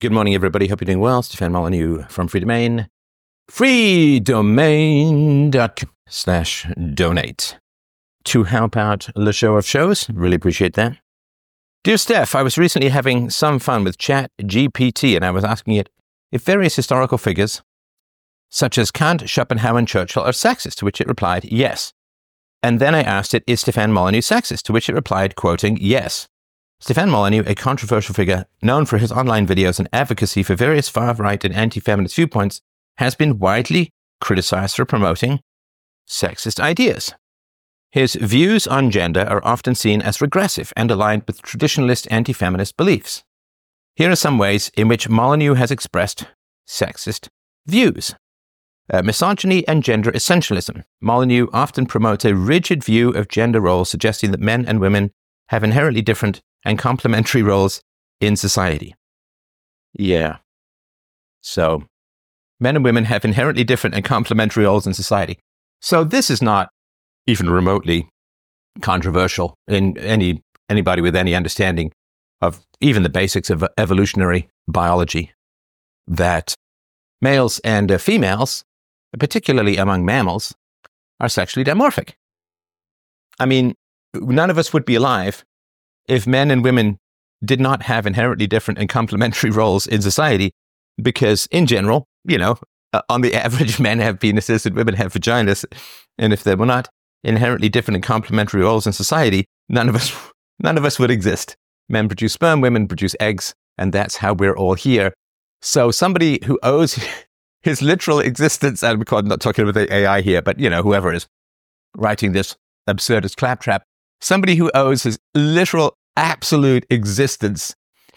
Good morning, everybody. Hope you're doing well. Stefan Molyneux from Free Domain. freedomain.com/donate to help out the show of shows. Really appreciate that. Dear Steph, I was recently having some fun with ChatGPT and I was asking it if various historical figures, such as Kant, Schopenhauer, and Churchill, are sexist, to which it replied, yes. And then I asked it, is Stefan Molyneux sexist? To which it replied, quoting, yes. Stefan Molyneux, a controversial figure known for his online videos and advocacy for various far-right and anti-feminist viewpoints, has been widely criticized for promoting sexist ideas. His views on gender are often seen as regressive and aligned with traditionalist anti-feminist beliefs. Here are some ways in which Molyneux has expressed sexist views. Misogyny and gender essentialism. Molyneux often promotes a rigid view of gender roles, suggesting that men and women have inherently different and complementary roles in society. Yeah. So, men and women have inherently different and complementary roles in society. So this is not even remotely controversial in anybody with any understanding of even the basics of evolutionary biology, that males and females, particularly among mammals, are sexually dimorphic. I mean, none of us would be alive if men and women did not have inherently different and complementary roles in society, because in general, on the average, men have penises and women have vaginas. And if there were not inherently different and complementary roles in society, none of us would exist. Men produce sperm, women produce eggs, and that's how we're all here. So somebody who owes his literal existence, and I'm not talking about the AI here, but whoever is writing this absurdist claptrap, somebody who owes his literal absolute existence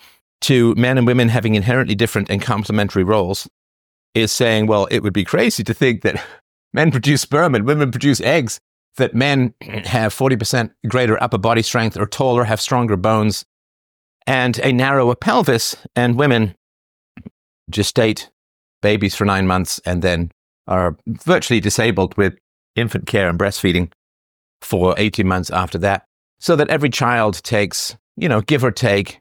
to men and women having inherently different and complementary roles is saying, well, it would be crazy to think that men produce sperm and women produce eggs, that men have 40% greater upper body strength, or taller, have stronger bones, and a narrower pelvis, and women gestate babies for 9 months and then are virtually disabled with infant care and breastfeeding for 18 months after that, so that every child takes, give or take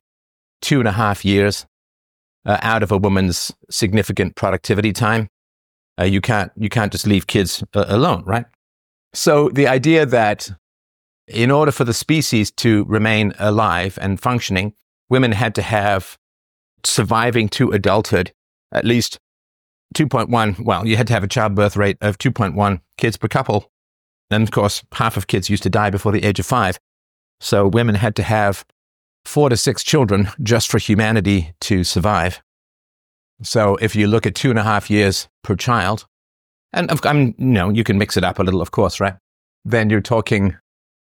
2.5 years out of a woman's significant productivity time. You can't just leave kids alone, right? So the idea that in order for the species to remain alive and functioning, women had to have, surviving to adulthood, at least 2.1, well, you had to have a childbirth rate of 2.1 kids per couple. And of course, half of kids used to die before the age of 5. So women had to have 4 to 6 children just for humanity to survive. So if you look at 2.5 years per child, and you can mix it up a little, of course, right? Then you're talking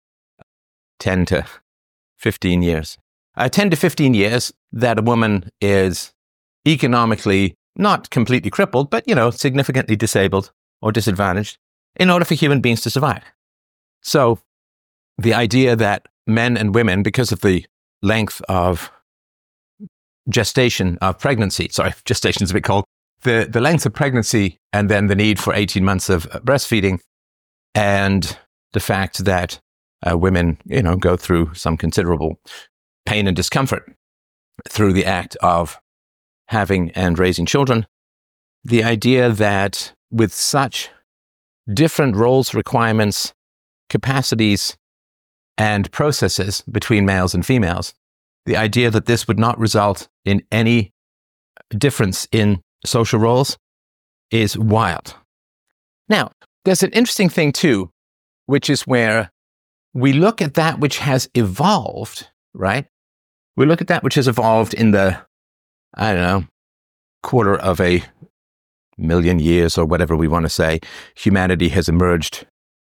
10 to 15 years. 10 to 15 years that a woman is economically not completely crippled, but, significantly disabled or disadvantaged in order for human beings to survive. So the idea that men and women, because of the length of gestation of pregnancy, gestation is a bit cold, the length of pregnancy and then the need for 18 months of breastfeeding, and the fact that women, go through some considerable pain and discomfort through the act of having and raising children, the idea that with such different roles, requirements, capacities, and processes between males and females, the idea that this would not result in any difference in social roles is wild. Now, there's an interesting thing too, which is where we look at that which has evolved, right? We look at that which has evolved in the, quarter of a million years or whatever we want to say. Humanity has emerged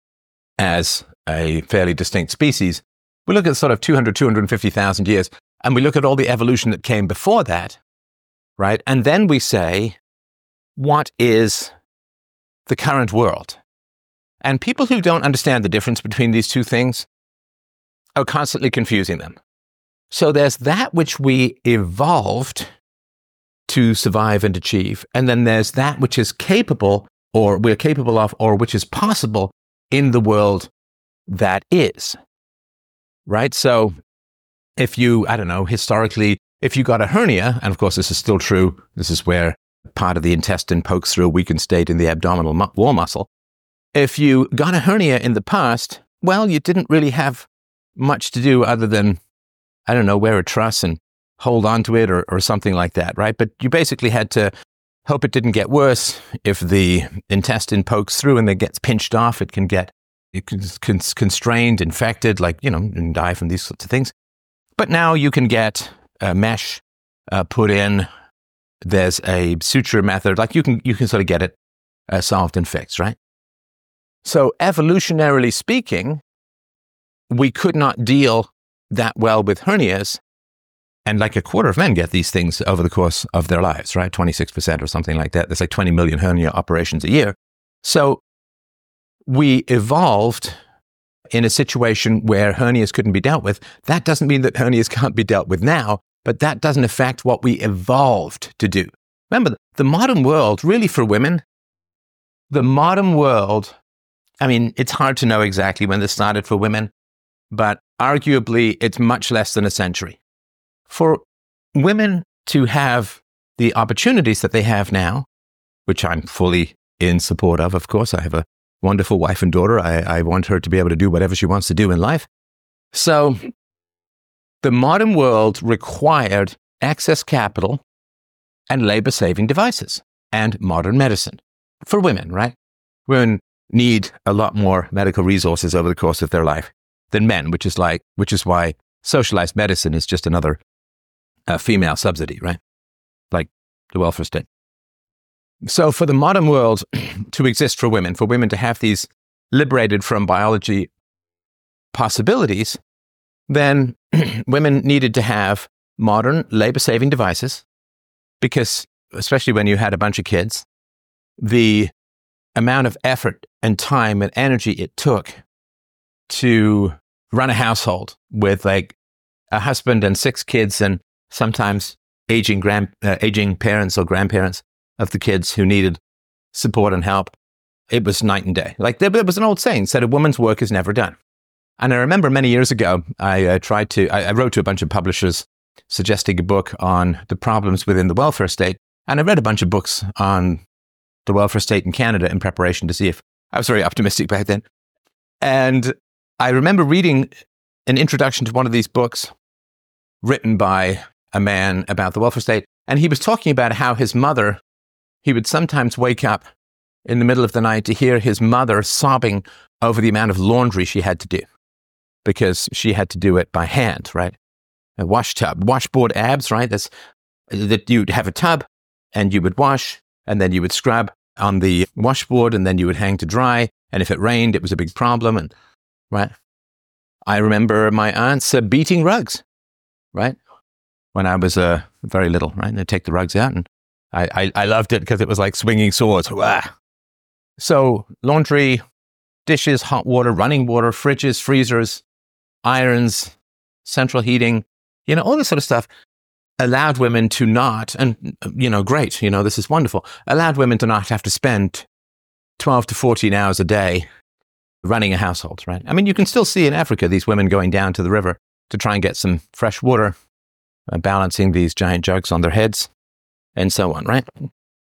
as a fairly distinct species. We look at sort of 250,000 years, and we look at all the evolution that came before that, right? And then we say, what is the current world? And people who don't understand the difference between these two things are constantly confusing them. So there's that which we evolved to survive and achieve, and then there's that which is capable, or we're capable of, or which is possible in the world that is, right? So if you, historically if you got a hernia, and of course this is still true, this is where part of the intestine pokes through a weakened state in the abdominal wall muscle. If you got a hernia in the past, well, you didn't really have much to do other than, I don't know, wear a truss and hold on to it or something like that, right? But you basically had to hope it didn't get worse. If the intestine pokes through and then gets pinched off, it can get constrained, infected, and die from these sorts of things. But now you can get a mesh put in. There's a suture method. You can sort of get it solved and fixed, right? So evolutionarily speaking, we could not deal that well with hernias. And like a quarter of men get these things over the course of their lives, right? 26% or something like that. There's like 20 million hernia operations a year. So we evolved in a situation where hernias couldn't be dealt with. That doesn't mean that hernias can't be dealt with now, but that doesn't affect what we evolved to do. Remember, the modern world, really for women, the modern world, it's hard to know exactly when this started for women, but arguably it's much less than a century. For women to have the opportunities that they have now, which I'm fully in support of course. I have a wonderful wife and daughter. I want her to be able to do whatever she wants to do in life. So the modern world required excess capital and labor-saving devices and modern medicine for women, right? Women need a lot more medical resources over the course of their life than men, which is why socialized medicine is just another female subsidy, right? Like the welfare state. So for the modern world to exist for women to have these liberated from biology possibilities, then women needed to have modern labor-saving devices because, especially when you had a bunch of kids, the amount of effort and time and energy it took to run a household with like a husband and 6 kids and sometimes aging parents or grandparents of the kids who needed support and help, it was night and day. Like there was an old saying said, a woman's work is never done. And I remember many years ago, I wrote to a bunch of publishers suggesting a book on the problems within the welfare state. And I read a bunch of books on the welfare state in Canada in preparation to see if I was very optimistic back then. And I remember reading an introduction to one of these books written by a man about the welfare state. And he was talking about how his mother, he would sometimes wake up in the middle of the night to hear his mother sobbing over the amount of laundry she had to do because she had to do it by hand, right? A wash tub, washboard abs, right? That you'd have a tub and you would wash and then you would scrub on the washboard and then you would hang to dry. And if it rained, it was a big problem. And right. I remember my aunts beating rugs, right? When I was very little, right? And they'd take the rugs out and I loved it because it was like swinging swords. Wah! So laundry, dishes, hot water, running water, fridges, freezers, irons, central heating, all this sort of stuff allowed women to not, and, great, this is wonderful, allowed women to not have to spend 12 to 14 hours a day running a household, right? You can still see in Africa these women going down to the river to try and get some fresh water, balancing these giant jugs on their heads, and so on, right?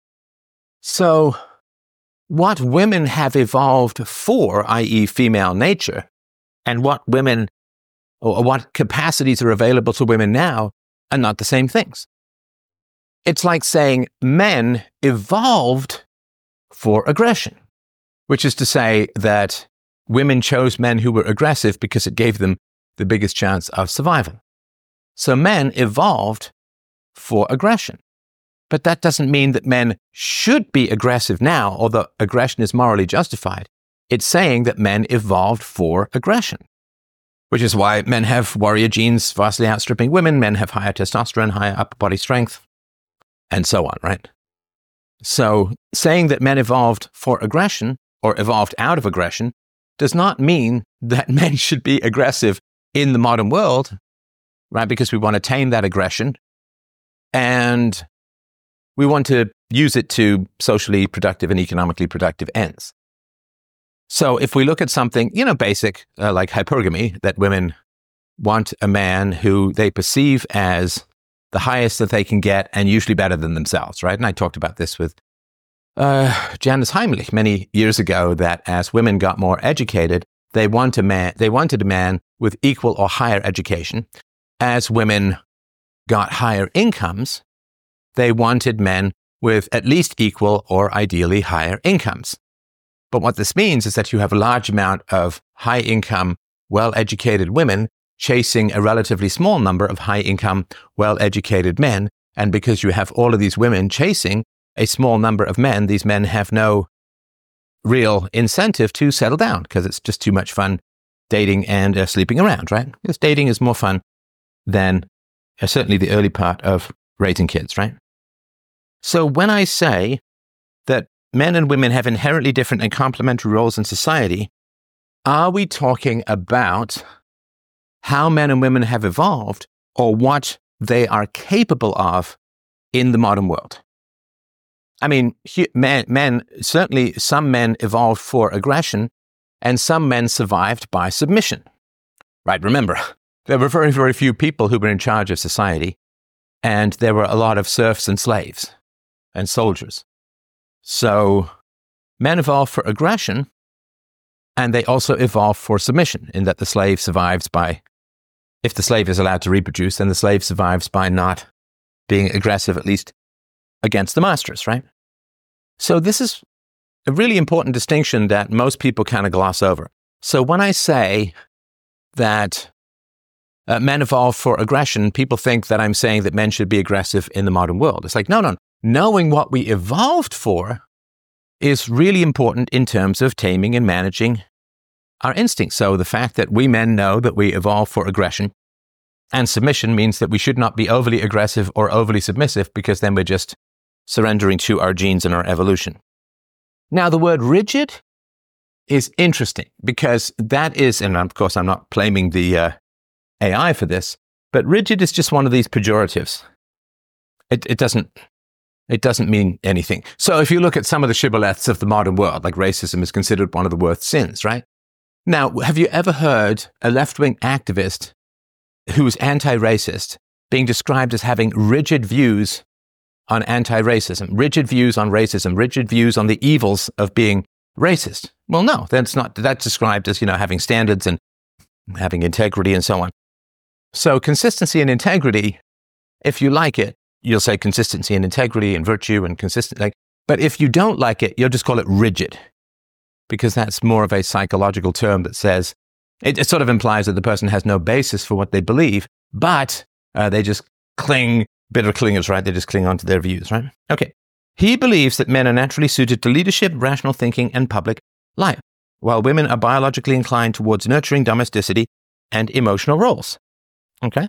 So what women have evolved for, i.e. female nature, and what women, or what capacities are available to women now are not the same things. It's like saying men evolved for aggression, which is to say that women chose men who were aggressive because it gave them the biggest chance of survival. So men evolved for aggression. But that doesn't mean that men should be aggressive now, or that aggression is morally justified. It's saying that men evolved for aggression, which is why men have warrior genes vastly outstripping women, men have higher testosterone, higher upper body strength, and so on, right? So saying that men evolved for aggression, or evolved out of aggression, does not mean that men should be aggressive in the modern world, right? Because we want to tame that aggression, and we want to use it to socially productive and economically productive ends. So if we look at something, basic, like hypergamy, that women want a man who they perceive as the highest that they can get, and usually better than themselves, right? And I talked about this with Janice Heimlich many years ago, that as women got more educated, they wanted a man with equal or higher education. As women got higher incomes, they wanted men with at least equal or ideally higher incomes. But what this means is that you have a large amount of high-income, well-educated women chasing a relatively small number of high-income, well-educated men. And because you have all of these women chasing a small number of men, these men have no real incentive to settle down because it's just too much fun dating and sleeping around, right? Because dating is more fun than certainly the early part of raising kids, right? So when I say that men and women have inherently different and complementary roles in society, are we talking about how men and women have evolved or what they are capable of in the modern world? I mean, men, certainly some men evolved for aggression and some men survived by submission, right? Remember, there were very, very few people who were in charge of society, and there were a lot of serfs and slaves and soldiers. So men evolved for aggression, and they also evolved for submission, in that the slave survives by, if the slave is allowed to reproduce, then the slave survives by not being aggressive, at least against the masters, right? So this is a really important distinction that most people kind of gloss over. So when I say that men evolved for aggression, people think that I'm saying that men should be aggressive in the modern world. It's like, no. Knowing what we evolved for is really important in terms of taming and managing our instincts. So the fact that we men know that we evolved for aggression and submission means that we should not be overly aggressive or overly submissive, because then we're just surrendering to our genes and our evolution. Now, the word rigid is interesting because that is, and of course I'm not blaming the AI for this, but rigid is just one of these pejoratives. It doesn't mean anything. So if you look at some of the shibboleths of the modern world, like racism is considered one of the worst sins, right? Now, have you ever heard a left-wing activist who is anti-racist being described as having rigid views on anti-racism, rigid views on racism, rigid views on the evils of being racist? Well, no, that's described as, having standards and having integrity and so on. So consistency and integrity, if you like it, you'll say consistency and integrity and virtue and consistency. But if you don't like it, you'll just call it rigid, because that's more of a psychological term that says, it sort of implies that the person has no basis for what they believe, but they just cling, bitter clingers, right? They just cling on to their views, right? Okay. He believes that men are naturally suited to leadership, rational thinking, and public life, while women are biologically inclined towards nurturing domesticity and emotional roles. Okay.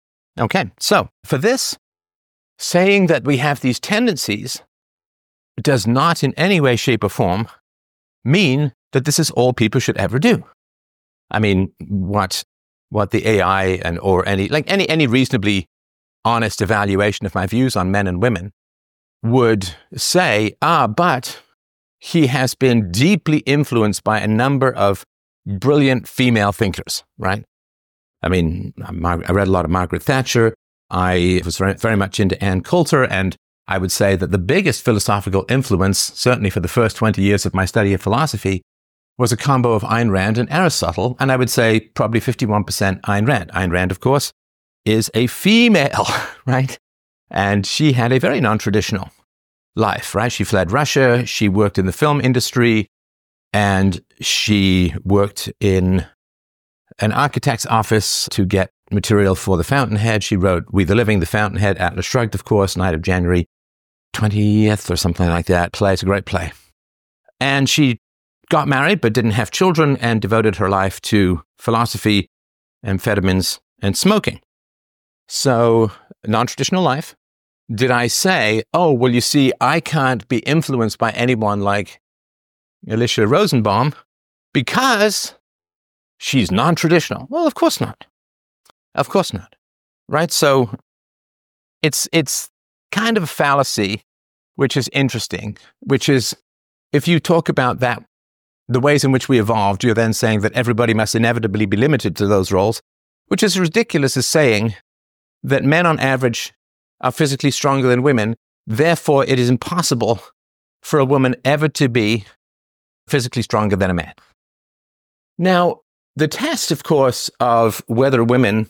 So for this, saying that we have these tendencies does not in any way, shape, or form mean that this is all people should ever do. I mean, what the AI or any reasonably honest evaluation of my views on men and women would say, but he has been deeply influenced by a number of brilliant female thinkers, right? I mean, I read a lot of Margaret Thatcher. I was very, very much into Ann Coulter, and I would say that the biggest philosophical influence, certainly for the first 20 years of my study of philosophy, was a combo of Ayn Rand and Aristotle, and I would say probably 51% Ayn Rand. Ayn Rand, of course, is a female, right? And she had a very non-traditional life, right? She fled Russia, she worked in the film industry, and she worked in an architect's office to get material for The Fountainhead. She wrote We the Living, The Fountainhead, Atlas Shrugged, of course, Night of January 20th or something like that. Play, it's a great play. And she got married but didn't have children and devoted her life to philosophy, amphetamines, and smoking. So, non-traditional life. Did I say, well, you see, I can't be influenced by anyone like Alicia Rosenbaum because she's non-traditional? Well, of course not. Of course not. Right? So it's kind of a fallacy, which is interesting, which is if you talk about that, the ways in which we evolved, you're then saying that everybody must inevitably be limited to those roles, which is as ridiculous as saying that men on average are physically stronger than women. Therefore, it is impossible for a woman ever to be physically stronger than a man. Now, the test, of course, of whether women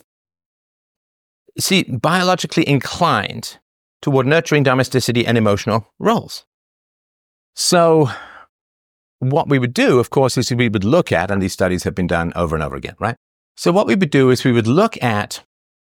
biologically inclined toward nurturing domesticity and emotional roles. So what we would do, of course, is we would look at, and these studies have been done over and over again, right? So what we would do is we would look at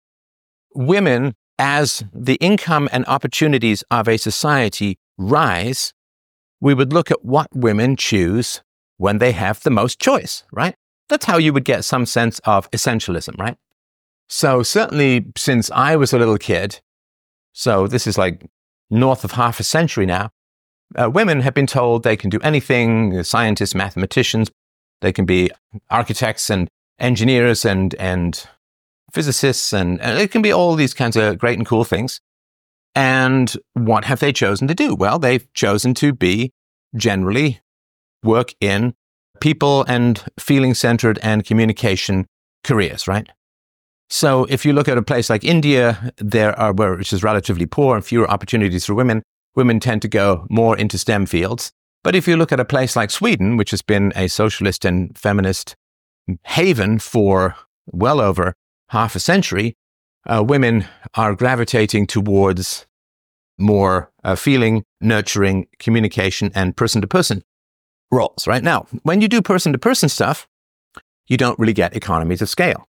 women as the income and opportunities of a society rise. We would look at what women choose when they have the most choice, right? That's how you would get some sense of essentialism, right? So certainly since I was a little kid, so this is like north of half a century now, women have been told they can do anything, scientists, mathematicians, they can be architects and engineers and physicists, and it can be all these kinds of great and cool things. And what have they chosen to do? Well, they've chosen to be generally work in people and feeling-centered and communication careers, right? So if you look at a place like India, which is relatively poor and fewer opportunities for women, women tend to go more into STEM fields. But if you look at a place like Sweden, which has been a socialist and feminist haven for well over half a century, women are gravitating towards more feeling, nurturing, communication, and person-to-person roles, right? Now, when you do person-to-person stuff, you don't really get economies of scale.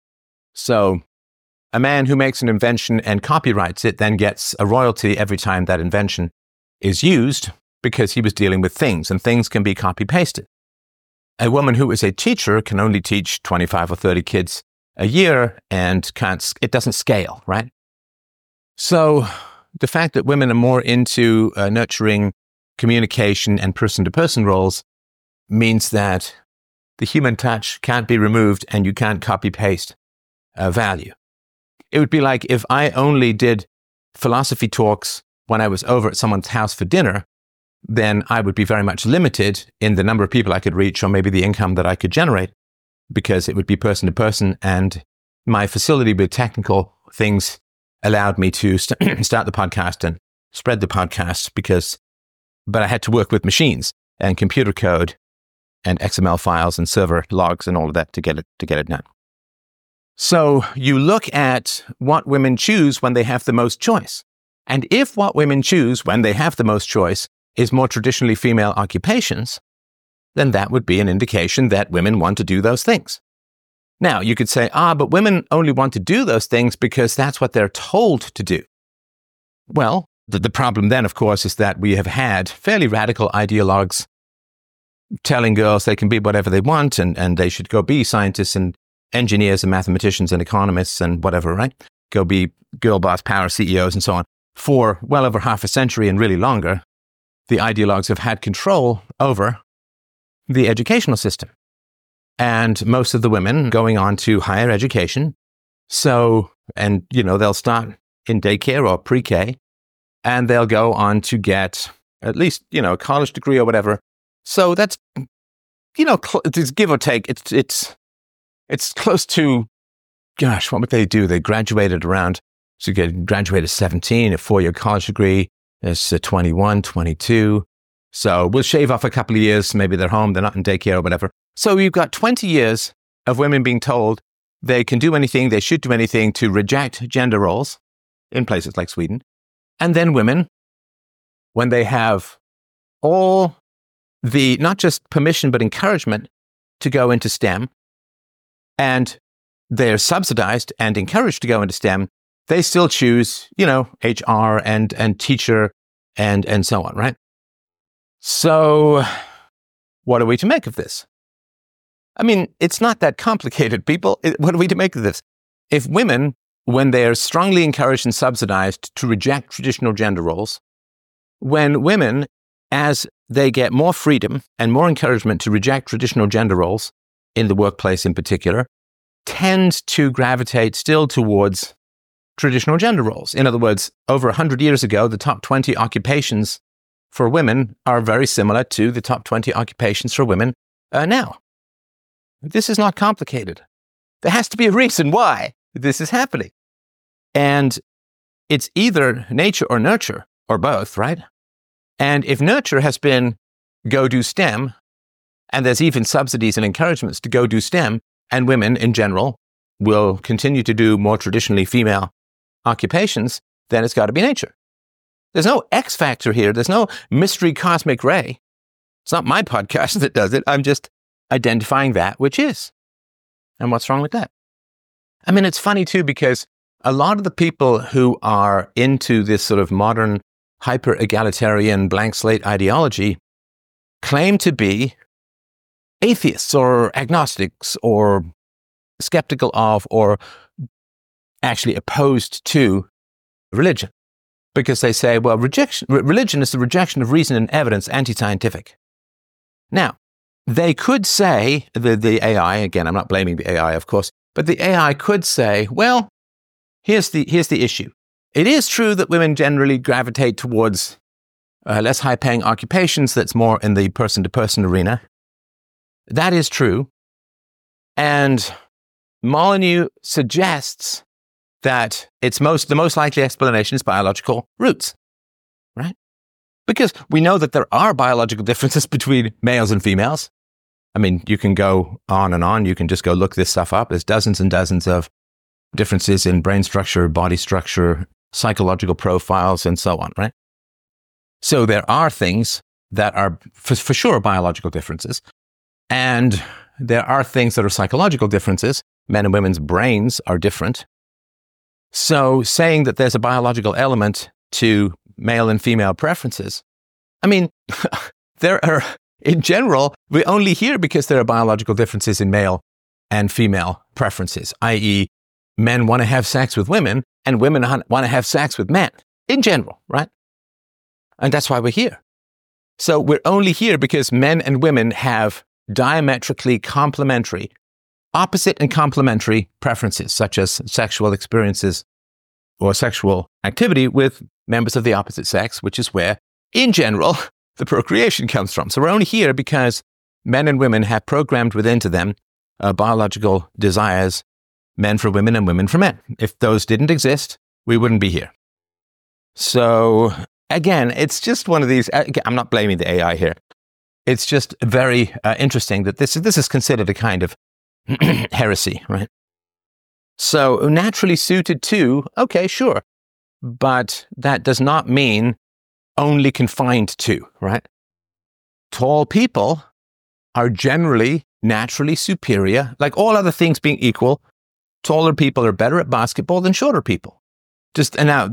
So a man who makes an invention and copyrights it then gets a royalty every time that invention is used because he was dealing with things, and things can be copy-pasted. A woman who is a teacher can only teach 25 or 30 kids a year, and it doesn't scale, right? So the fact that women are more into nurturing communication and person-to-person roles means that the human touch can't be removed and you can't copy-paste value. It would be like if I only did philosophy talks when I was over at someone's house for dinner, then I would be very much limited in the number of people I could reach or maybe the income that I could generate, because it would be person to person, and my facility with technical things allowed me to start the podcast and spread the podcast but I had to work with machines and computer code and XML files and server logs and all of that to get it done. So you look at what women choose when they have the most choice. And if what women choose when they have the most choice is more traditionally female occupations, then that would be an indication that women want to do those things. Now, you could say, but women only want to do those things because that's what they're told to do. Well, the problem then, of course, is that we have had fairly radical ideologues telling girls they can be whatever they want and they should go be scientists and engineers and mathematicians and economists and whatever, right? Go be girl boss power CEOs and so on. For well over half a century and really longer, the ideologues have had control over the educational system. And most of the women going on to higher education. So, and, they'll start in daycare or pre-K, and they'll go on to get at least, a college degree or whatever. So that's, it's give or take. It's close to, what would they do? They graduated graduated at 17, a 4-year college degree. It's 21, 22. So we'll shave off a couple of years. Maybe they're home. They're not in daycare or whatever. So you've got 20 years of women being told they can do anything, they should do anything to reject gender roles in places like Sweden. And then women, when they have all the, not just permission, but encouragement to go into STEM, and they're subsidized and encouraged to go into STEM, they still choose, HR and teacher and so on, right? So what are we to make of this? I mean, it's not that complicated, people. What are we to make of this? If women, when they're strongly encouraged and subsidized to reject traditional gender roles, when women, as they get more freedom and more encouragement to reject traditional gender roles, in the workplace in particular, tend to gravitate still towards traditional gender roles. In other words, over 100 years ago, the top 20 occupations for women are very similar to the top 20 occupations for women now. This is not complicated. There has to be a reason why this is happening. And it's either nature or nurture, or both, right? And if nurture has been go do STEM, and there's even subsidies and encouragements to go do STEM, and women in general will continue to do more traditionally female occupations, then it's got to be nature. There's no X factor here. There's no mystery cosmic ray. It's not my podcast that does it. I'm just identifying that which is. And what's wrong with that? I mean, it's funny too, because a lot of the people who are into this sort of modern hyper-egalitarian blank slate ideology claim to be atheists or agnostics or skeptical of or actually opposed to religion, because they say, well, religion is the rejection of reason and evidence, anti-scientific. Now, they could say, the AI, again, I'm not blaming the AI, of course, but the AI could say, well, here's the issue. It is true that women generally gravitate towards less high-paying occupations that's more in the person-to-person arena. That is true. And Molyneux suggests that the most likely explanation is biological roots, right? Because we know that there are biological differences between males and females. I mean, you can go on and on. You can just go look this stuff up. There's dozens and dozens of differences in brain structure, body structure, psychological profiles, and so on, right? So there are things that are for sure biological differences. And there are things that are psychological differences. Men and women's brains are different. So saying that there's a biological element to male and female preferences, I mean, there are, in general, we only hear because there are biological differences in male and female preferences, i.e., men want to have sex with women and women want to have sex with men, in general, right? And that's why we're here. So we're only here because men and women have diametrically complementary, opposite and complementary preferences, such as sexual experiences or sexual activity with members of the opposite sex, which is where, in general, the procreation comes from. So we're only here because men and women have programmed within to them biological desires, men for women and women for men. If those didn't exist, we wouldn't be here. So again, it's just one of these, I'm not blaming the AI here. It's just very interesting that this is considered a kind of heresy, right? So naturally suited to, okay, sure. But that does not mean only confined to, right? Tall people are generally naturally superior. Like all other things being equal, taller people are better at basketball than shorter people. And now,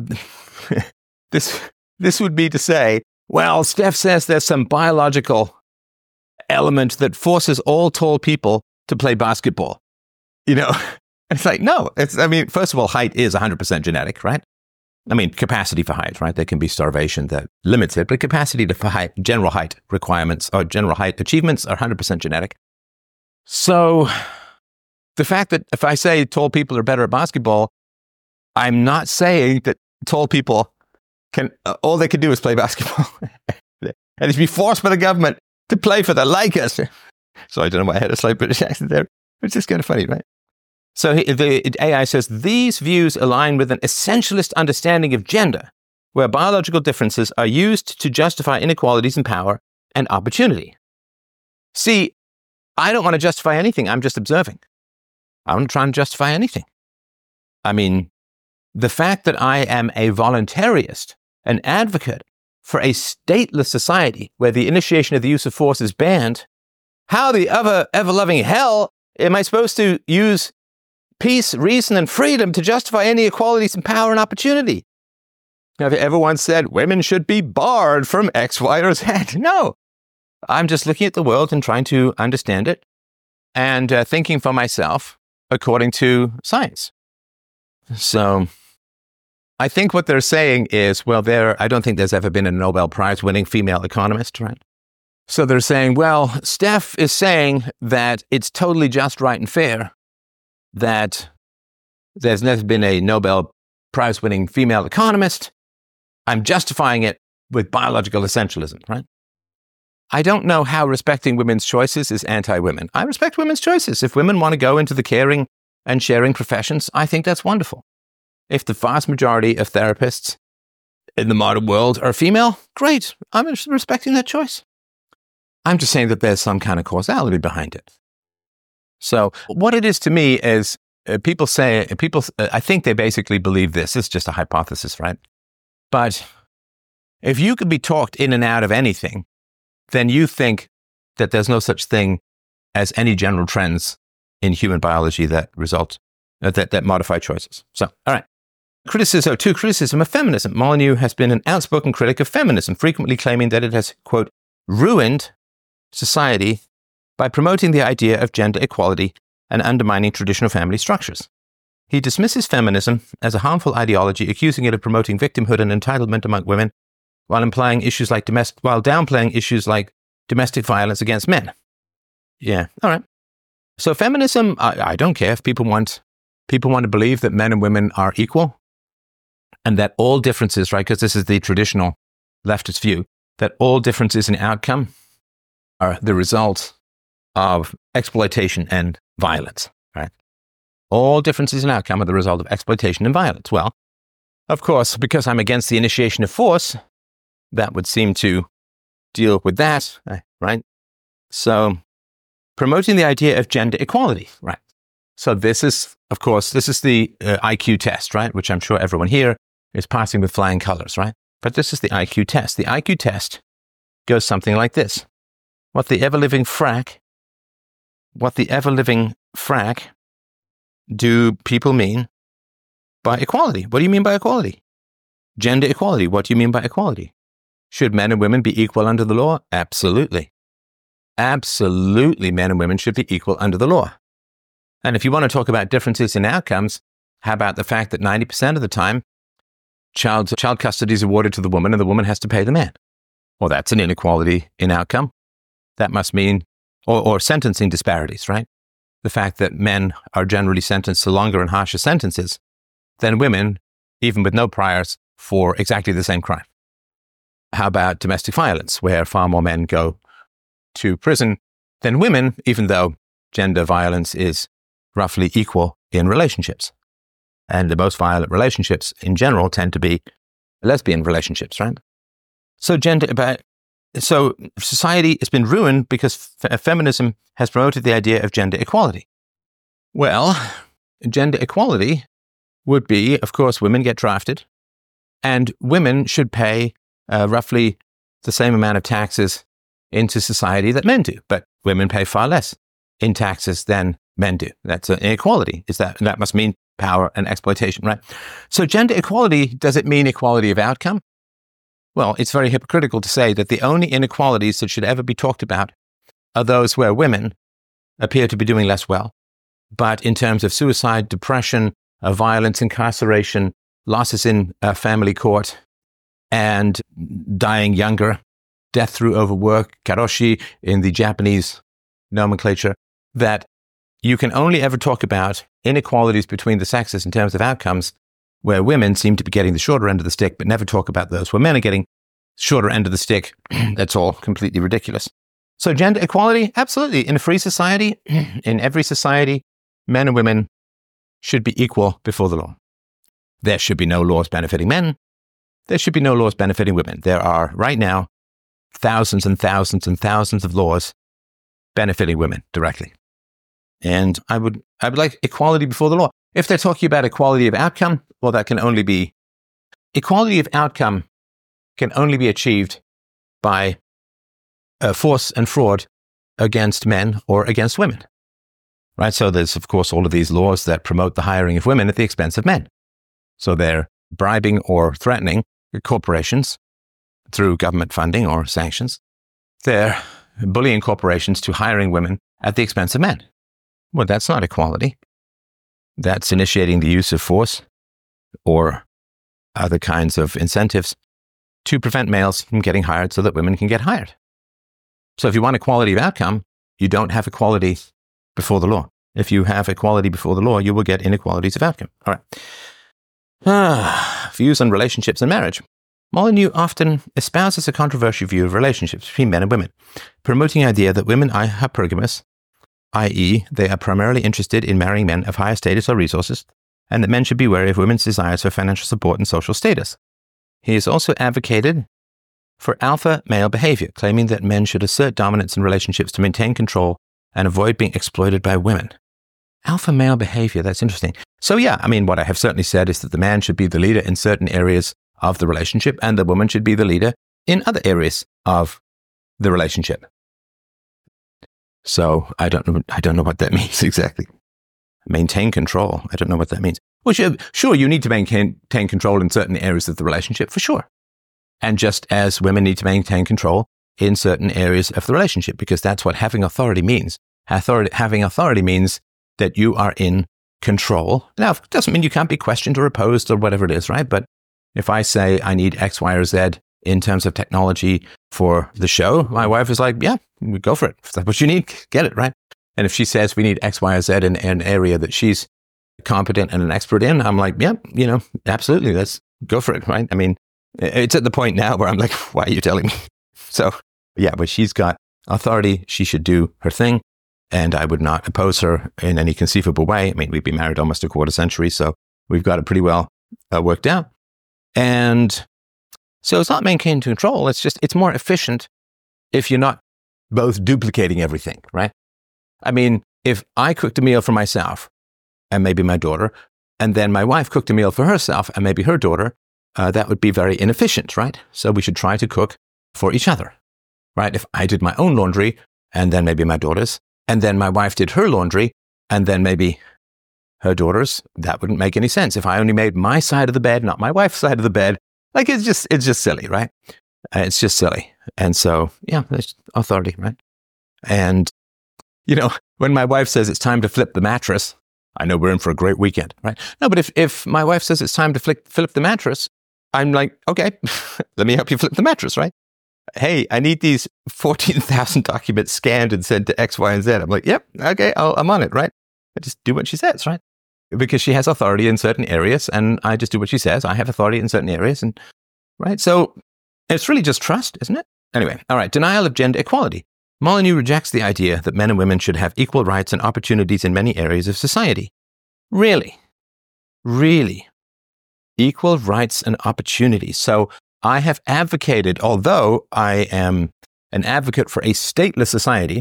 this would be to say, well, Steph says there's some biological element that forces all tall people to play basketball. It's like, no, first of all, height is 100% genetic, right? I mean, capacity for height, right? There can be starvation that limits it, but capacity for height, general height requirements or general height achievements are 100% genetic. So the fact that if I say tall people are better at basketball, I'm not saying that tall people all they can do is play basketball. And it's be forced by the government to play for the Lakers. So I don't know why I had a slight British accent there. It's just kind of funny, right? So the AI says, these views align with an essentialist understanding of gender, where biological differences are used to justify inequalities in power and opportunity. See, I don't want to justify anything. I'm just observing. I'm not trying to justify anything. I mean, the fact that I am a voluntarist, an advocate for a stateless society where the initiation of the use of force is banned, how the ever-loving hell am I supposed to use peace, reason, and freedom to justify any equalities in power and opportunity? Have you ever once said women should be barred from X, Y, or Z? No. I'm just looking at the world and trying to understand it and thinking for myself according to science. So I think what they're saying is, well, I don't think there's ever been a Nobel Prize winning female economist, right? So they're saying, well, Steph is saying that it's totally just, right, and fair that there's never been a Nobel Prize winning female economist. I'm justifying it with biological essentialism, right? I don't know how respecting women's choices is anti-women. I respect women's choices. If women want to go into the caring and sharing professions, I think that's wonderful. If the vast majority of therapists in the modern world are female, great. I'm respecting that choice. I'm just saying that there's some kind of causality behind it. So what it is to me is I think they basically believe this. It's just a hypothesis, right? But if you could be talked in and out of anything, then you think that there's no such thing as any general trends in human biology that modify choices. So, all right. Criticism of feminism. Molyneux has been an outspoken critic of feminism, frequently claiming that it has, quote, ruined society by promoting the idea of gender equality and undermining traditional family structures. He dismisses feminism as a harmful ideology, accusing it of promoting victimhood and entitlement among women, while downplaying issues like domestic violence against men. Yeah, all right. So feminism, I don't care if people want to believe that men and women are equal, and that all differences, right, because this is the traditional leftist view, that all differences in outcome are the result of exploitation and violence, right? All differences in outcome are the result of exploitation and violence. Well, of course, because I'm against the initiation of force, that would seem to deal with that, right? So promoting the idea of gender equality, right? So this is the IQ test, right? Which I'm sure everyone here is passing with flying colors, right? But this is the IQ test. The IQ test goes something like this. What the ever-living frack do people mean by equality? What do you mean by equality? Gender equality. What do you mean by equality? Should men and women be equal under the law? Absolutely. Absolutely, men and women should be equal under the law. And if you want to talk about differences in outcomes, how about the fact that 90% of the time, child custody is awarded to the woman and the woman has to pay the man? Well, that's an inequality in outcome. That must mean, or sentencing disparities, right? The fact that men are generally sentenced to longer and harsher sentences than women, even with no priors, for exactly the same crime. How about domestic violence, where far more men go to prison than women, even though gender violence is roughly equal in relationships? And the most violent relationships in general tend to be lesbian relationships, right? So society has been ruined because feminism has promoted the idea of gender equality. Well, gender equality would be, of course, women get drafted, and women should pay roughly the same amount of taxes into society that men do, but women pay far less in taxes than men do. That's an inequality. That must mean power and exploitation, right? So gender equality, does it mean equality of outcome? Well, it's very hypocritical to say that the only inequalities that should ever be talked about are those where women appear to be doing less well. But in terms of suicide, depression, violence, incarceration, losses in family court, and dying younger, death through overwork, karoshi in the Japanese nomenclature, that you can only ever talk about inequalities between the sexes in terms of outcomes where women seem to be getting the shorter end of the stick, but never talk about those where men are getting shorter end of the stick. That's all completely ridiculous. So gender equality, absolutely. In a free society, in every society, men and women should be equal before the law. There should be no laws benefiting men. There should be no laws benefiting women. There are, right now, thousands and thousands and thousands of laws benefiting women directly. And I would like equality before the law. If they're talking about equality of outcome, well, that can only be, equality of outcome can only be achieved by force and fraud against men or against women, right? So there's, of course, all of these laws that promote the hiring of women at the expense of men. So they're bribing or threatening corporations through government funding or sanctions. They're bullying corporations to hiring women at the expense of men. Well, that's not equality. That's initiating the use of force or other kinds of incentives to prevent males from getting hired so that women can get hired. So if you want equality of outcome, you don't have equality before the law. If you have equality before the law, you will get inequalities of outcome. All right. Views on relationships and marriage. Molyneux often espouses a controversial view of relationships between men and women, promoting the idea that women are hypergamous, i.e., they are primarily interested in marrying men of higher status or resources, and that men should be wary of women's desires for financial support and social status. He has also advocated for alpha male behavior, claiming that men should assert dominance in relationships to maintain control and avoid being exploited by women. Alpha male behavior, that's interesting. So yeah, I mean, what I have certainly said is that the man should be the leader in certain areas of the relationship and the woman should be the leader in other areas of the relationship. So I don't know what that means exactly. Maintain control. I don't know what that means. Well, sure, you need to maintain control in certain areas of the relationship, for sure. And just as women need to maintain control in certain areas of the relationship, because that's what having authority means. Having authority means that you are in control. Now, it doesn't mean you can't be questioned or opposed or whatever it is, right? But if I say I need X, Y, or Z in terms of technology for the show, my wife is like, yeah, go for it. If that's what you need, get it, right? And if she says we need X, Y, or Z in an area that she's competent and an expert in, I'm like, yeah, absolutely, let's go for it, right? I mean, it's at the point now where I'm like, why are you telling me? So, yeah, but she's got authority. She should do her thing. And I would not oppose her in any conceivable way. I mean, we've been married almost a quarter century, so we've got it pretty well worked out. And so it's not maintaining control. It's more efficient if you're not both duplicating everything, right? I mean, if I cooked a meal for myself and maybe my daughter, and then my wife cooked a meal for herself and maybe her daughter, that would be very inefficient, right? So we should try to cook for each other, right? If I did my own laundry and then maybe my daughter's, and then my wife did her laundry and then maybe her daughter's, that wouldn't make any sense. If I only made my side of the bed, not my wife's side of the bed, like it's just silly, right? It's just silly. And so, yeah, there's authority, right? And, when my wife says it's time to flip the mattress, I know we're in for a great weekend, right? No, but if my wife says it's time to flip the mattress, I'm like, okay, let me help you flip the mattress, right? Hey, I need these 14,000 documents scanned and sent to X, Y, and Z. I'm like, yep, okay, I'm on it, right? I just do what she says, right? Because she has authority in certain areas, and I just do what she says. I have authority in certain areas, and right? So it's really just trust, isn't it? Anyway, all right, denial of gender equality. Molyneux rejects the idea that men and women should have equal rights and opportunities in many areas of society. Really? Really? Equal rights and opportunities. So I have advocated, although I am an advocate for a stateless society,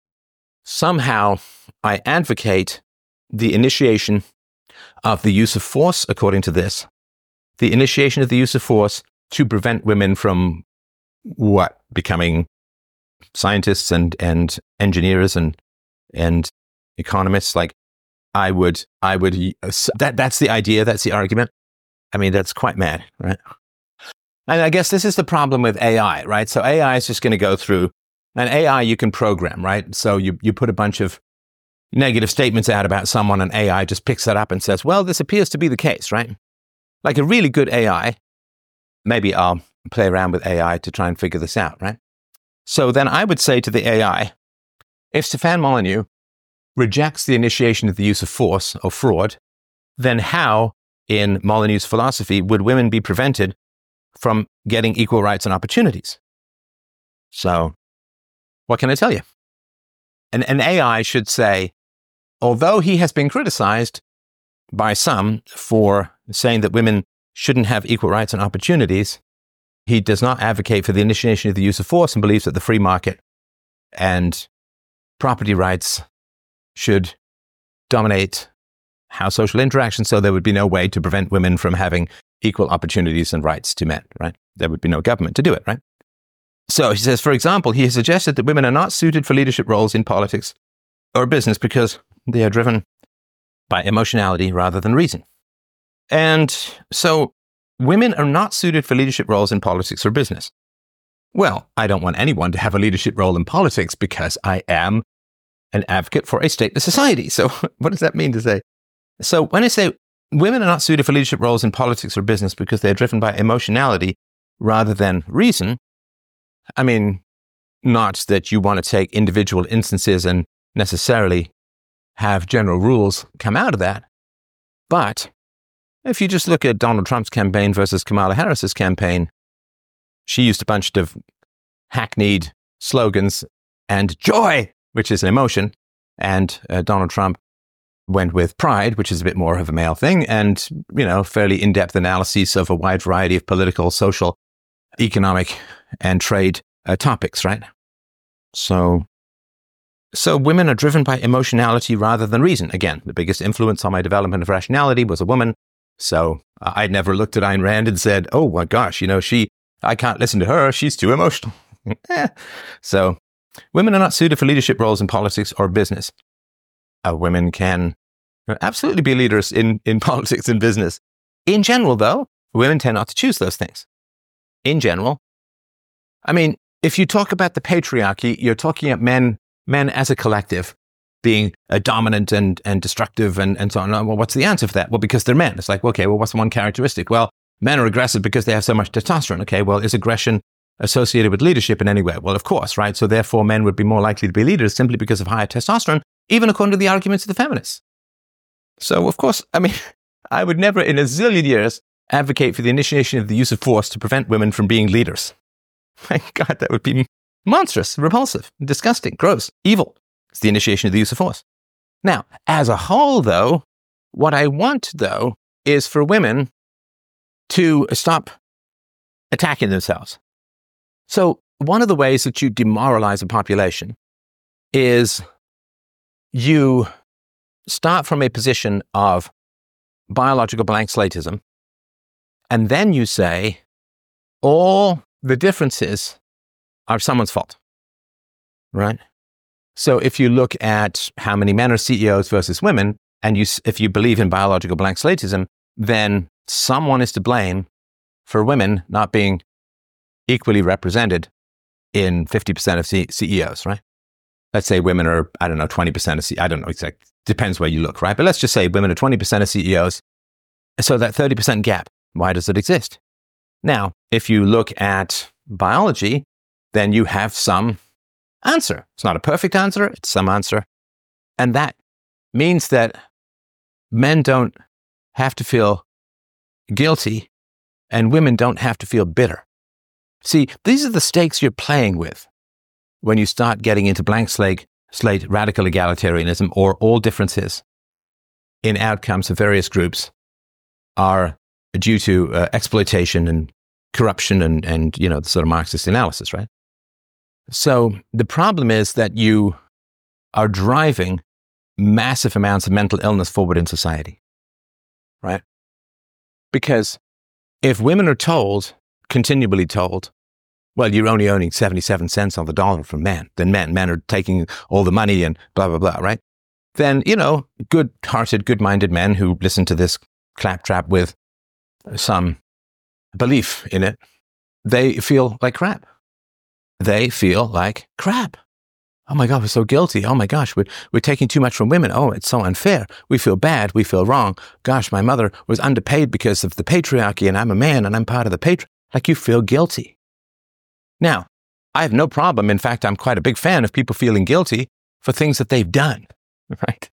somehow I advocate the initiation of the use of force, according to this, the initiation of the use of force to prevent women from becoming scientists and engineers and economists. Like that's the idea, that's the argument. I mean, that's quite mad, right? And I guess this is the problem with AI, right? So AI is just going to go through, and AI you can program, right? So you put a bunch of negative statements out about someone, and AI just picks that up and says, well, this appears to be the case, right? Like a really good AI, maybe I'll play around with AI to try and figure this out, right? So then I would say to the AI, if Stefan Molyneux rejects the initiation of the use of force or fraud, then how, in Molyneux's philosophy, would women be prevented from getting equal rights and opportunities? So what can I tell you? An AI should say, although he has been criticized by some for saying that women shouldn't have equal rights and opportunities, he does not advocate for the initiation of the use of force and believes that the free market and property rights should dominate how social interaction, so there would be no way to prevent women from having equal opportunities and rights to men, right? There would be no government to do it, right? So he says, for example, he has suggested that women are not suited for leadership roles in politics or business because they are driven by emotionality rather than reason. And so women are not suited for leadership roles in politics or business. Well, I don't want anyone to have a leadership role in politics because I am an advocate for a stateless society. So what does that mean to say? So when I say women are not suited for leadership roles in politics or business because they're driven by emotionality rather than reason, I mean, not that you want to take individual instances and necessarily have general rules come out of that. But if you just look at Donald Trump's campaign versus Kamala Harris's campaign, she used a bunch of hackneyed slogans and joy, which is an emotion, and Donald Trump went with pride, which is a bit more of a male thing, and, fairly in-depth analyses of a wide variety of political, social, economic, and trade topics, right? So women are driven by emotionality rather than reason. Again, the biggest influence on my development of rationality was a woman. So I'd never looked at Ayn Rand and said, oh my gosh, I can't listen to her. She's too emotional. So women are not suited for leadership roles in politics or business. Women can absolutely be leaders in politics and business. In general, though, women tend not to choose those things. In general. I mean, if you talk about the patriarchy, you're talking about men as a collective being dominant and destructive and so on. Well, what's the answer for that? Well, because they're men. It's like, okay, well, what's one characteristic? Well, men are aggressive because they have so much testosterone. Okay, well, is aggression associated with leadership in any way? Well, of course, right? So therefore, men would be more likely to be leaders simply because of higher testosterone, even according to the arguments of the feminists. So, of course, I mean, I would never in a zillion years advocate for the initiation of the use of force to prevent women from being leaders. My God, that would be monstrous, repulsive, disgusting, gross, evil. It's the initiation of the use of force. Now, as a whole, though, what I want, though, is for women to stop attacking themselves. So one of the ways that you demoralize a population is you start from a position of biological blank slatism, and then you say all the differences are someone's fault, right? So if you look at how many men are CEOs versus women, and if you believe in biological blank slatism, then someone is to blame for women not being equally represented in 50% of CEOs, right? Let's say women are, 20% of CEOs. I don't know exactly. Depends where you look, right? But let's just say women are 20% of CEOs. So that 30% gap, why does it exist? Now, if you look at biology, then you have some answer. It's not a perfect answer, it's some answer. And that means that men don't have to feel guilty and women don't have to feel bitter. See, these are the stakes you're playing with when you start getting into blank slate radical egalitarianism, or all differences in outcomes of various groups are due to exploitation and corruption and the sort of Marxist analysis, right? So the problem is that you are driving massive amounts of mental illness forward in society, right? Because if women are continually told, well, you're only earning 77 cents on the dollar from men, then men are taking all the money and blah, blah, blah, right? Then, good-hearted, good-minded men who listen to this claptrap with some belief in it, they feel like crap. They feel like crap. Oh my God, we're so guilty. Oh my gosh, we're taking too much from women. Oh, it's so unfair. We feel bad. We feel wrong. Gosh, my mother was underpaid because of the patriarchy and I'm a man and I'm part of the Like you feel guilty. Now, I have no problem. In fact, I'm quite a big fan of people feeling guilty for things that they've done, right?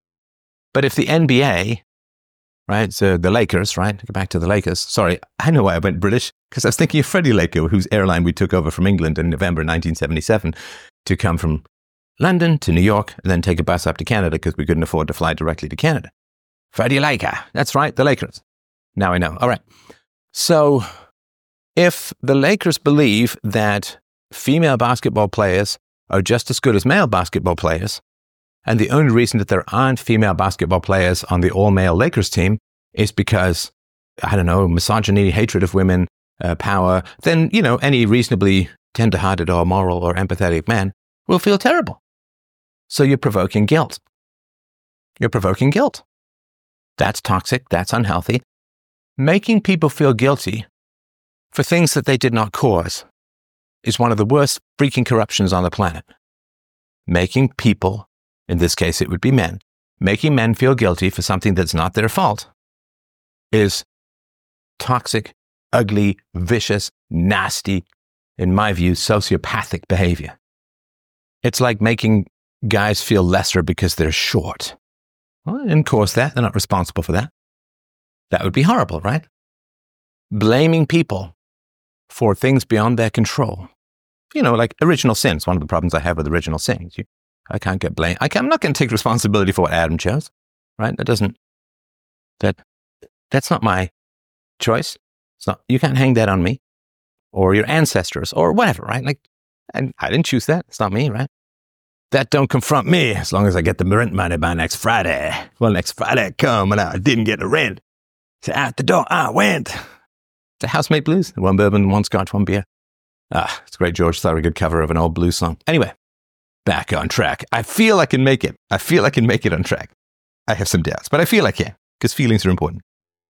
But if the NBA, right, so the Lakers, right, go back to the Lakers. Sorry, I know why I went British, because I was thinking of Freddie Laker, whose airline we took over from England in November 1977 to come from London to New York and then take a bus up to Canada because we couldn't afford to fly directly to Canada. Freddie Laker, that's right, the Lakers. Now I know. All right. So if the Lakers believe that female basketball players are just as good as male basketball players, and the only reason that there aren't female basketball players on the all-male Lakers team is because, misogyny, hatred of women, power, then, any reasonably tender-hearted or moral or empathetic man will feel terrible. So you're provoking guilt. You're provoking guilt. That's toxic. That's unhealthy. Making people feel guilty for things that they did not cause is one of the worst freaking corruptions on the planet. Making people, in this case it would be men, making men feel guilty for something that's not their fault is toxic, ugly, vicious, nasty, in my view, sociopathic behavior. It's like making guys feel lesser because they're short. Well, they didn't cause that. They're not responsible for that. That would be horrible, right? Blaming people for things beyond their control. Like original sins. One of the problems I have with original sins. I can't get blamed. I'm not going to take responsibility for what Adam chose. right? That's not my choice. You can't hang that on me or your ancestors or whatever, right? Like, and I didn't choose that. It's not me, right? That don't confront me as long as I get the rent money by next Friday. Well, next Friday come and I didn't get the rent. So out the door I went. The Housemate Blues. One bourbon, one scotch, one beer. It's a great George Thorogood cover of an old blues song. Anyway, back on track. I feel I can make it. I feel I can make it on track. I have some doubts, but I feel I can because feelings are important.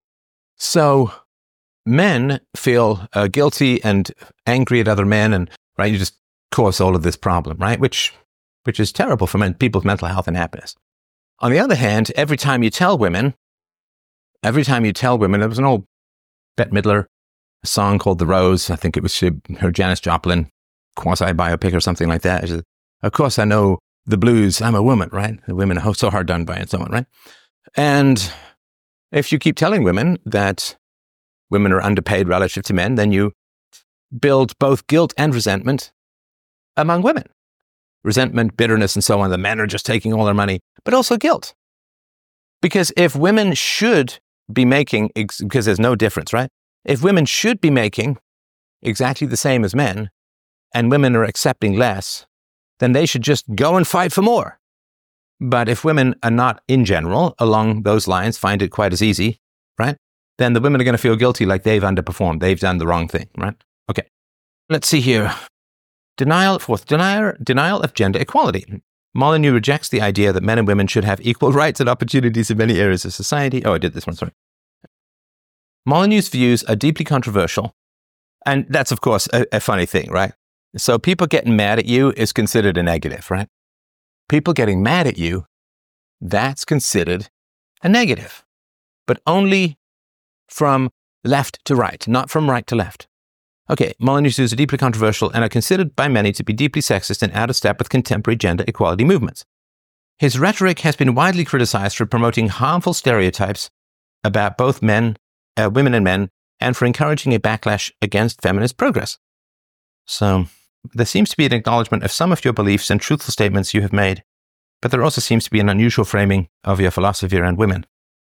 So men feel guilty and angry at other men, and right, you just cause all of this problem, right? Which is terrible for people's mental health and happiness. On the other hand, every time you tell women, there was an old Bette Midler song called The Rose. I think it was her Janis Joplin quasi-biopic or something like that. Said, of course, I know the blues. I'm a woman, right? The women are so hard done by and so on, right? And if you keep telling women that women are underpaid relative to men, then you build both guilt and resentment among women. Resentment, bitterness, and so on. The men are just taking all their money, but also guilt. Because if women should be making, because there's no difference, right? If women should be making exactly the same as men, and women are accepting less, then they should just go and fight for more. But if women are not, in general, along those lines, find it quite as easy, right? Then the women are going to feel guilty like they've underperformed. They've done the wrong thing, right? Okay. Let's see here. Denial of gender equality. Molyneux rejects the idea that men and women should have equal rights and opportunities in many areas of society. Oh, I did this one, sorry. Molyneux's views are deeply controversial. And that's, of course, a funny thing, right? So people getting mad at you is considered a negative, right? People getting mad at you, that's considered a negative. But only from left to right, not from right to left. Okay, Molyneux's views are deeply controversial and are considered by many to be deeply sexist and out of step with contemporary gender equality movements. His rhetoric has been widely criticized for promoting harmful stereotypes about both women and men, and for encouraging a backlash against feminist progress. So, there seems to be an acknowledgement of some of your beliefs and truthful statements you have made, but there also seems to be an unusual framing of your philosophy around women.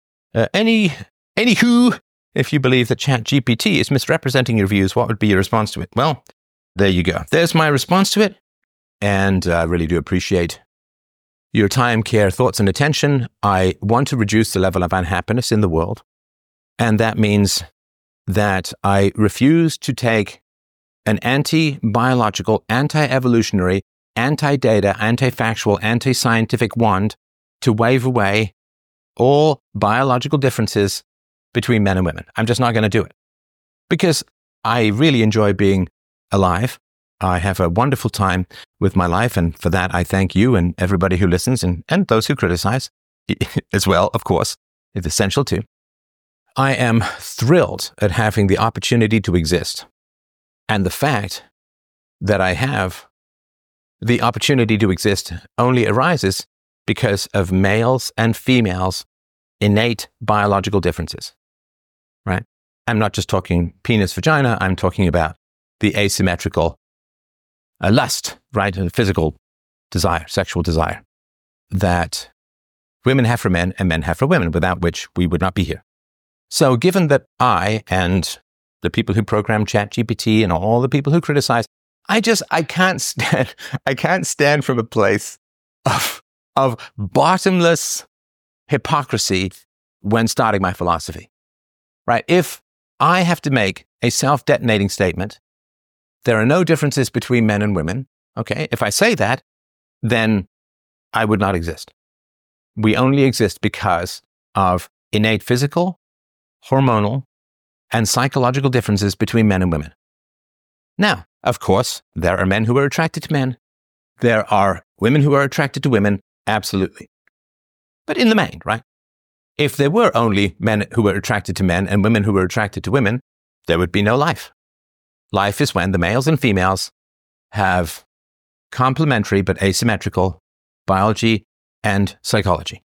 Anywho, if you believe that ChatGPT is misrepresenting your views, what would be your response to it? Well, there you go. There's my response to it, and I really do appreciate your time, care, thoughts, and attention. I want to reduce the level of unhappiness in the world, and that means that I refuse to take an anti-biological, anti-evolutionary, anti-data, anti-factual, anti-scientific wand to wave away all biological differences between men and women. I'm just not going to do it because I really enjoy being alive. I have a wonderful time with my life, and for that I thank you and everybody who listens and those who criticize as well, of course. It's essential too. I am thrilled at having the opportunity to exist. And the fact that I have the opportunity to exist only arises because of males and females' innate biological differences, right? I'm not just talking penis, vagina. I'm talking about the asymmetrical lust, right? And physical desire, sexual desire that women have for men and men have for women, without which we would not be here. So given that I and the people who program ChatGPT and all the people who criticize, I can't stand from a place of bottomless hypocrisy when starting my philosophy, right? If I have to make a self-detonating statement, there are no differences between men and women, okay? If I say that, then I would not exist. We only exist because of innate physical, hormonal, and psychological differences between men and women. Now, of course, there are men who are attracted to men. There are women who are attracted to women, absolutely. But in the main, right? If there were only men who were attracted to men and women who were attracted to women, there would be no life. Life is when the males and females have complementary but asymmetrical biology and psychology.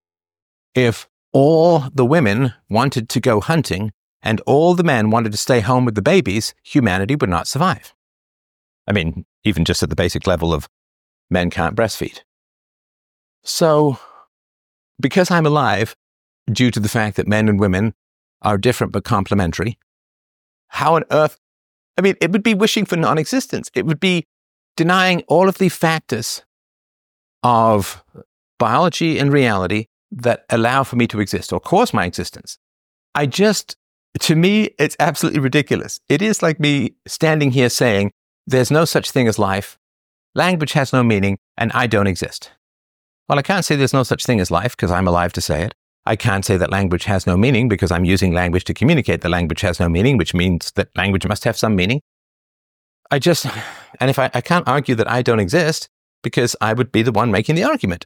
If all the women wanted to go hunting and all the men wanted to stay home with the babies, humanity would not survive. I mean, even just at the basic level of men can't breastfeed. So because I'm alive due to the fact that men and women are different but complementary, how on earth, it would be wishing for non-existence. It would be denying all of the factors of biology and reality that allow for me to exist or cause my existence. To me, it's absolutely ridiculous. It is like me standing here saying, there's no such thing as life, language has no meaning, and I don't exist. Well, I can't say there's no such thing as life because I'm alive to say it. I can't say that language has no meaning because I'm using language to communicate that language has no meaning, which means that language must have some meaning. And if I can't argue that I don't exist because I would be the one making the argument.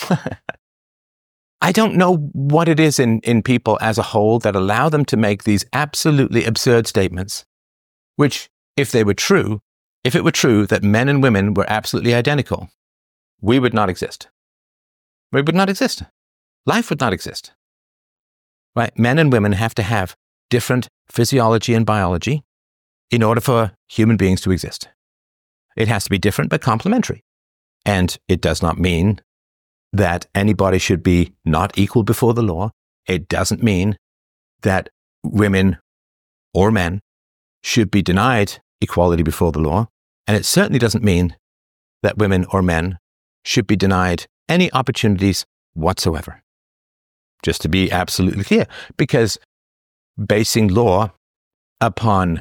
I don't know what it is in people as a whole that allow them to make these absolutely absurd statements, which, if it were true that men and women were absolutely identical, we would not exist. We would not exist. Life would not exist. Right? Men and women have to have different physiology and biology in order for human beings to exist. It has to be different but complementary. And it does not mean that anybody should be not equal before the law. It doesn't mean that women or men should be denied equality before the law. And it certainly doesn't mean that women or men should be denied any opportunities whatsoever. Just to be absolutely clear, because basing law upon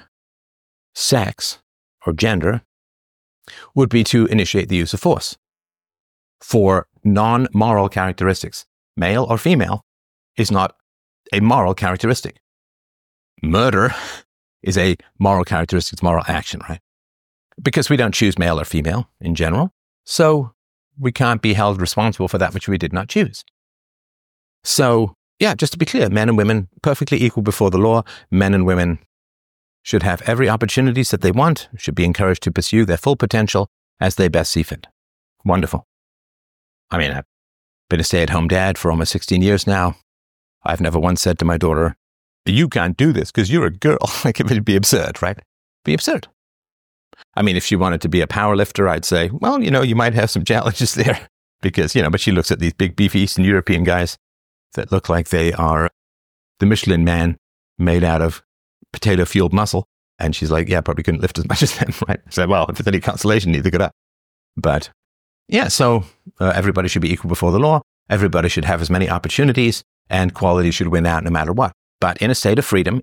sex or gender would be to initiate the use of force for non-moral characteristics. Male or female is not a moral characteristic. Murder is a moral characteristic, it's moral action, right? Because we don't choose male or female in general, so we can't be held responsible for that which we did not choose. So, yeah, just to be clear, men and women perfectly equal before the law. Men and women should have every opportunities that they want, should be encouraged to pursue their full potential as they best see fit. Wonderful. I've been a stay-at-home dad for almost 16 years now. I've never once said to my daughter, you can't do this because you're a girl. Like, it would be absurd, right? Be absurd. If she wanted to be a power lifter, I'd say, well, you might have some challenges there because, but she looks at these big, beefy Eastern European guys that look like they are the Michelin Man made out of potato-fueled muscle. And she's like, yeah, probably couldn't lift as much as them, right? I said, well, if it's any consolation, neither could I. But yeah, so everybody should be equal before the law. Everybody should have as many opportunities, and quality should win out no matter what. But in a state of freedom,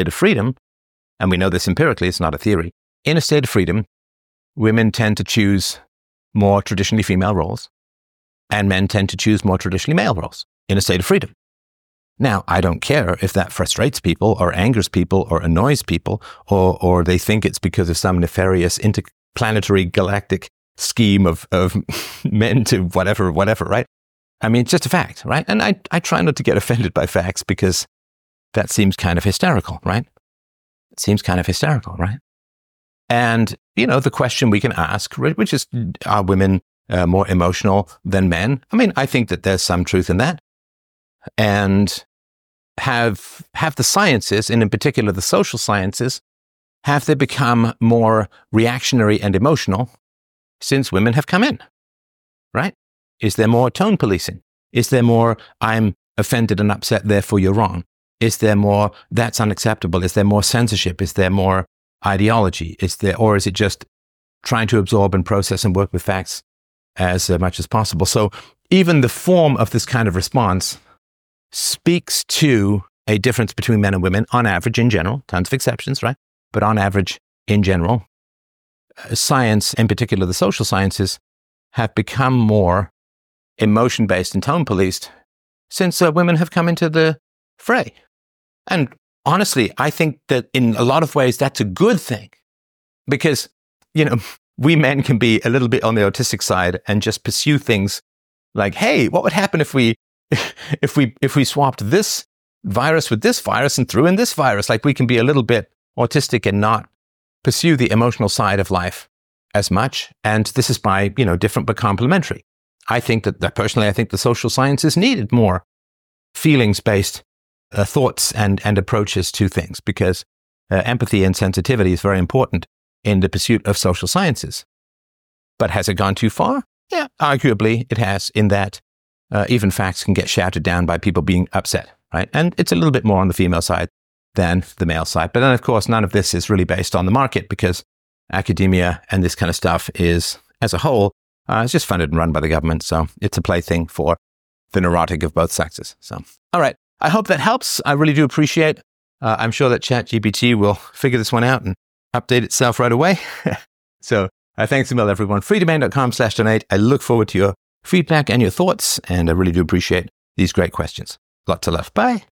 and we know this empirically, it's not a theory, in a state of freedom, women tend to choose more traditionally female roles, and men tend to choose more traditionally male roles in a state of freedom. Now, I don't care if that frustrates people or angers people or annoys people, or they think it's because of some nefarious interplanetary galactic scheme of men to whatever, right? It's just a fact, right? And I try not to get offended by facts because that seems kind of hysterical, right? It seems kind of hysterical, right? And, the question we can ask, which is, are women more emotional than men? I think that there's some truth in that. And have the sciences, and in particular the social sciences, have they become more reactionary and emotional since women have come in, right? Is there more tone policing? Is there more, I'm offended and upset, therefore you're wrong? Is there more, that's unacceptable? Is there more censorship? Is there more ideology? Or is it just trying to absorb and process and work with facts as much as possible? So even the form of this kind of response speaks to a difference between men and women on average in general, tons of exceptions, right? But on average in general, science, in particular the social sciences, have become more emotion-based and tone-policed since women have come into the fray. And honestly, I think that in a lot of ways, that's a good thing because, we men can be a little bit on the autistic side and just pursue things like, hey, what would happen if we swapped this virus with this virus and threw in this virus? Like, we can be a little bit autistic and not pursue the emotional side of life as much. And this is by, different but complementary. I think that personally, I think the social sciences needed more feelings-based thoughts and approaches to things because empathy and sensitivity is very important in the pursuit of social sciences. But has it gone too far? Yeah, arguably it has, in that even facts can get shouted down by people being upset, right? And it's a little bit more on the female side than the male side. But then, of course, none of this is really based on the market because academia and this kind of stuff is, as a whole, it's just funded and run by the government. So it's a plaything for the neurotic of both sexes. So, all right. I hope that helps. I really do appreciate. I'm sure that ChatGPT will figure this one out and update itself right away. So thanks a million, everyone. freedomain.com/donate. I look forward to your feedback and your thoughts, and I really do appreciate these great questions. Lots of love. Bye.